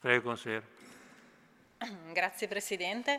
Prego, consigliere. Grazie Presidente.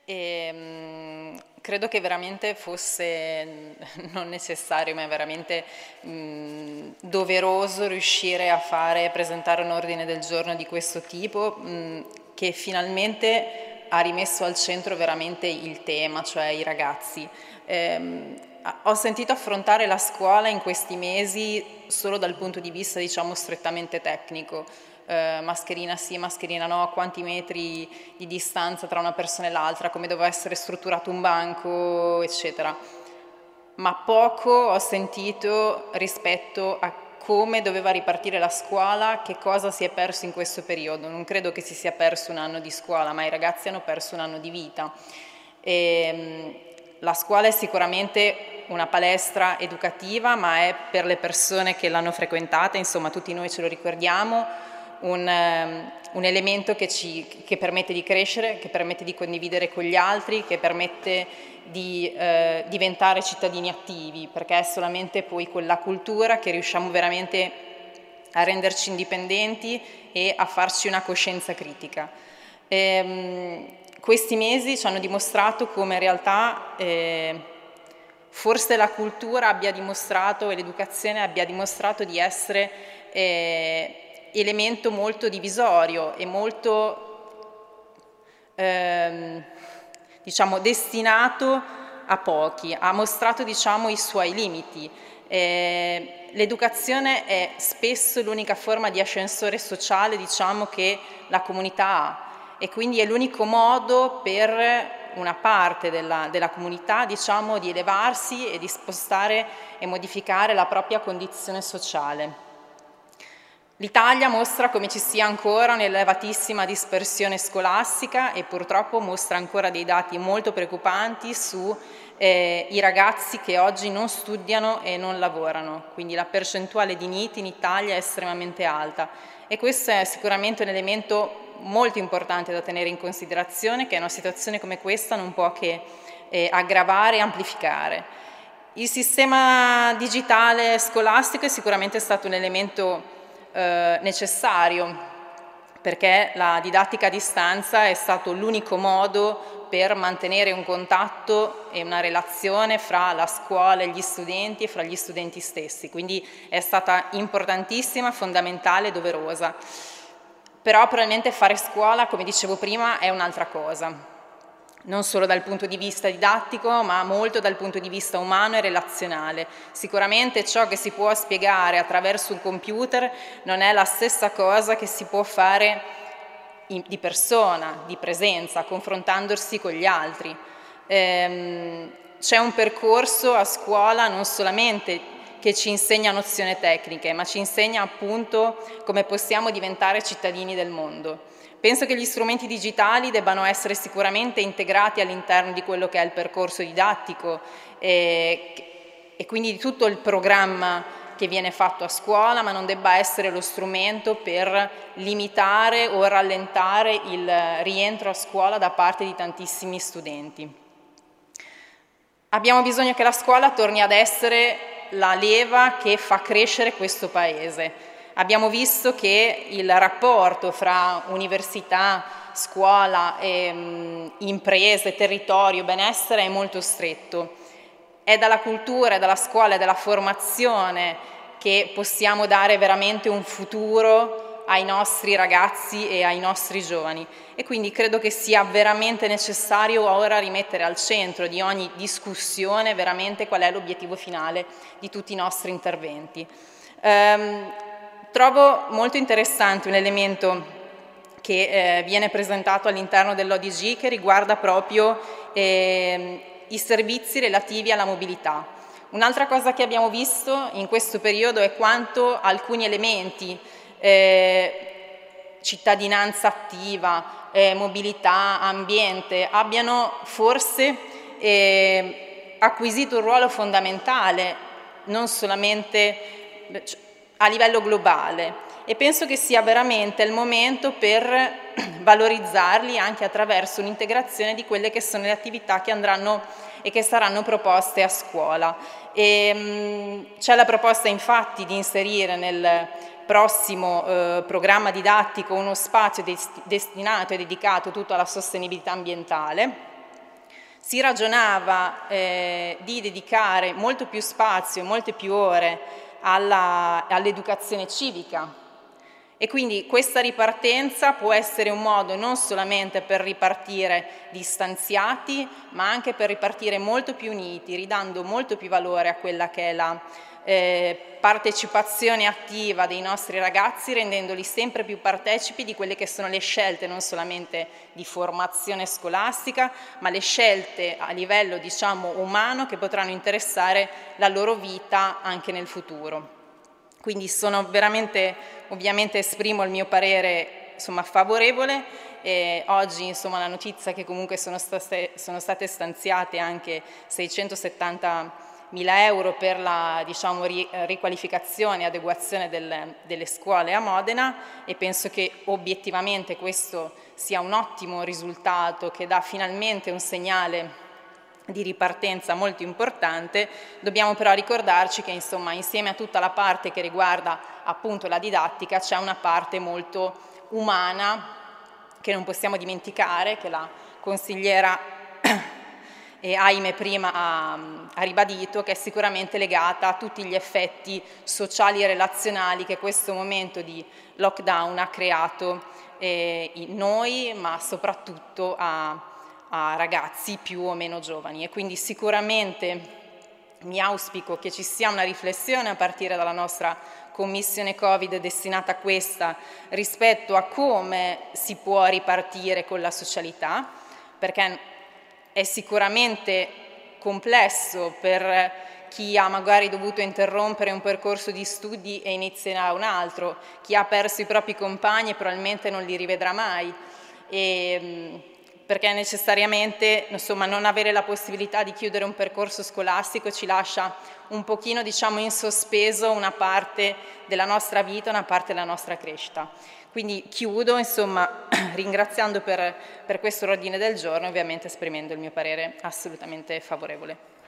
Credo che veramente fosse non necessario, ma è veramente doveroso riuscire a presentare un ordine del giorno di questo tipo che finalmente ha rimesso al centro veramente il tema, cioè i ragazzi. Ho sentito affrontare la scuola in questi mesi solo dal punto di vista, diciamo, strettamente tecnico. Mascherina sì, mascherina no, quanti metri di distanza tra una persona e l'altra, come doveva essere strutturato un banco, eccetera. Ma poco ho sentito rispetto a come doveva ripartire la scuola, che cosa si è perso in questo periodo. Non credo che si sia perso un anno di scuola, ma i ragazzi hanno perso un anno di vita. La scuola è sicuramente una palestra educativa, ma è per le persone che l'hanno frequentata, insomma tutti noi ce lo ricordiamo, un elemento che permette di crescere, che permette di condividere con gli altri, che permette di diventare cittadini attivi, perché è solamente poi con la cultura che riusciamo veramente a renderci indipendenti e a farci una coscienza critica. Questi mesi ci hanno dimostrato come in realtà forse la cultura abbia dimostrato e l'educazione abbia dimostrato di essere elemento molto divisorio e molto diciamo destinato a pochi, ha mostrato diciamo i suoi limiti. L'educazione è spesso l'unica forma di ascensore sociale diciamo che la comunità ha e quindi è l'unico modo per una parte della comunità diciamo di elevarsi e di spostare e modificare la propria condizione sociale. L'Italia mostra come ci sia ancora un'elevatissima dispersione scolastica e purtroppo mostra ancora dei dati molto preoccupanti sui ragazzi che oggi non studiano e non lavorano, quindi la percentuale di NEET in Italia è estremamente alta e questo è sicuramente un elemento molto importante da tenere in considerazione, che una situazione come questa non può che aggravare e amplificare. Il sistema digitale scolastico è sicuramente stato un elemento necessario perché la didattica a distanza è stato l'unico modo per mantenere un contatto e una relazione fra la scuola e gli studenti e fra gli studenti stessi, quindi è stata importantissima, fondamentale, doverosa. Però probabilmente fare scuola, come dicevo prima, è un'altra cosa. Non solo dal punto di vista didattico, ma molto dal punto di vista umano e relazionale. Sicuramente ciò che si può spiegare attraverso un computer non è la stessa cosa che si può fare di persona, di presenza, confrontandosi con gli altri. C'è un percorso a scuola non solamente che ci insegna nozioni tecniche, ma ci insegna appunto come possiamo diventare cittadini del mondo. Penso che gli strumenti digitali debbano essere sicuramente integrati all'interno di quello che è il percorso didattico e quindi di tutto il programma che viene fatto a scuola, ma non debba essere lo strumento per limitare o rallentare il rientro a scuola da parte di tantissimi studenti. Abbiamo bisogno che la scuola torni ad essere la leva che fa crescere questo Paese. Abbiamo visto che il rapporto fra università, scuola, imprese, territorio, benessere è molto stretto. È dalla cultura, è dalla scuola, è dalla formazione che possiamo dare veramente un futuro ai nostri ragazzi e ai nostri giovani. E quindi credo che sia veramente necessario ora rimettere al centro di ogni discussione veramente qual è l'obiettivo finale di tutti i nostri interventi. Trovo molto interessante un elemento che viene presentato all'interno dell'ODG che riguarda proprio i servizi relativi alla mobilità. Un'altra cosa che abbiamo visto in questo periodo è quanto alcuni elementi, cittadinanza attiva, mobilità, ambiente, abbiano forse acquisito un ruolo fondamentale, non solamente a livello globale, e penso che sia veramente il momento per valorizzarli anche attraverso un'integrazione di quelle che sono le attività che andranno e che saranno proposte a scuola. C'è la proposta infatti di inserire prossimo programma didattico uno spazio destinato e dedicato tutto alla sostenibilità ambientale. Si ragionava di dedicare molto più spazio e molte più ore all'educazione civica, e quindi questa ripartenza può essere un modo non solamente per ripartire distanziati, ma anche per ripartire molto più uniti, ridando molto più valore a quella che è la partecipazione attiva dei nostri ragazzi, rendendoli sempre più partecipi di quelle che sono le scelte non solamente di formazione scolastica, ma le scelte a livello, diciamo, umano, che potranno interessare la loro vita anche nel futuro. Quindi sono veramente, ovviamente esprimo il mio parere, insomma, favorevole. Oggi, insomma, la notizia che comunque sono state stanziate anche 670.000 euro per la, diciamo, riqualificazione e adeguazione delle scuole a Modena, e penso che obiettivamente questo sia un ottimo risultato che dà finalmente un segnale di ripartenza molto importante. Dobbiamo però ricordarci che, insomma, insieme a tutta la parte che riguarda appunto la didattica, c'è una parte molto umana che non possiamo dimenticare, che la consigliera Aime prima ha ribadito, che è sicuramente legata a tutti gli effetti sociali e relazionali che questo momento di lockdown ha creato in noi, ma soprattutto a ragazzi più o meno giovani. E quindi sicuramente mi auspico che ci sia una riflessione a partire dalla nostra commissione Covid destinata a questa, rispetto a come si può ripartire con la socialità, perché è sicuramente complesso per chi ha magari dovuto interrompere un percorso di studi e inizierà un altro, chi ha perso i propri compagni e probabilmente non li rivedrà mai, perché necessariamente, insomma, non avere la possibilità di chiudere un percorso scolastico ci lascia un pochino, diciamo, in sospeso una parte della nostra vita, una parte della nostra crescita. Quindi chiudo, insomma, ringraziando per questo ordine del giorno e ovviamente esprimendo il mio parere assolutamente favorevole.